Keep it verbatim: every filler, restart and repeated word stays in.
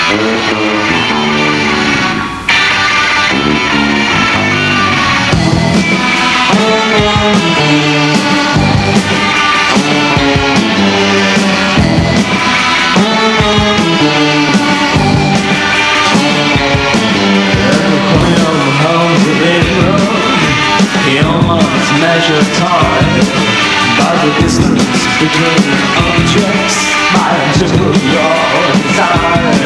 Measure time by the distance between objects, by your desire.